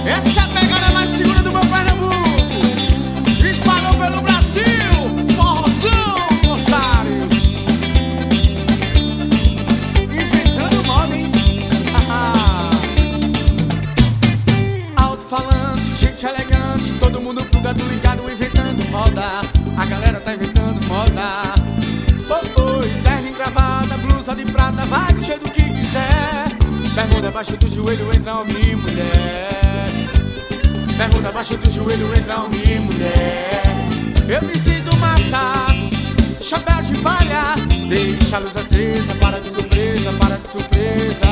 Essa é a pegada mais segura do meu Pernambuco. Espalhou pelo Brasil, forrozão, moçário. Inventando moda, hein? Alto-falante, gente elegante, todo mundo plugado, ligado, inventando moda. A galera tá inventando moda. Oi, terno e gravata, blusa de prata, vai do jeito que quiser. Bermuda abaixo do joelho, entra homem e mulher. Bermuda abaixo do joelho, entra homem e mulher. Eu me sinto massa, chapéu de palha, deixa a luz acesa, para de surpresa, para de surpresa.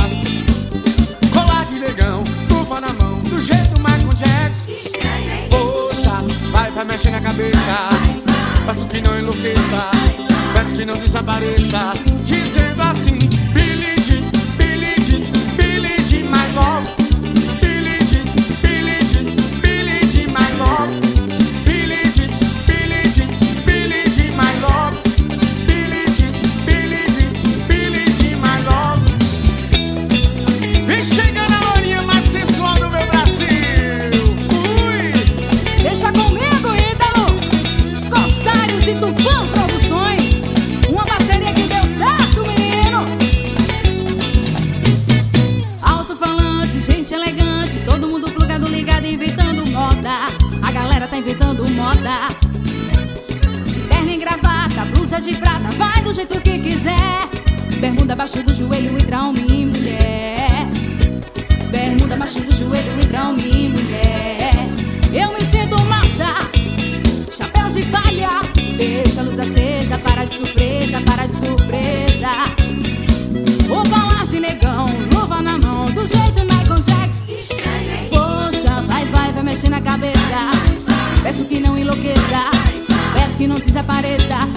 Colar de negão, luva na mão, do jeito Michael Jackson. Poxa, vai mexer na cabeça, faça que não enlouqueça, peço que não desapareça, dizendo assim: Billie Jean, Billie Jean, Billie Jean, my love. Billie Jean, Billie Jean, Billie Jean, my love. Billie Jean, Billie Jean, Billie Jean, my love. Billie Jean, Billie Jean, Billie Jean, my love. Vem chegando a lourinha mais sensual do meu Brasil. Ui! Deixa comigo, Ítalo. Corsários e Tupã Produções, uma parceria que deu certo, menino. Alto-falante, gente elegante, todo mundo plugado, ligado, inventando moda. A galera tá inventando moda. De terno e gravata, blusa de prata, vai do jeito que quiser. Bermuda abaixo do joelho, entra homem e mulher. Bermuda abaixo do joelho, entra homem e mulher. Eu me sinto massa, chapéu de palha, deixa a luz acesa, para de surpresa, para de surpresa. O colar de negão, luva na mão, do jeito Michael Jackson. Poxa, vai mexer na cabeça, peço que não enlouqueça, peço que não desapareça,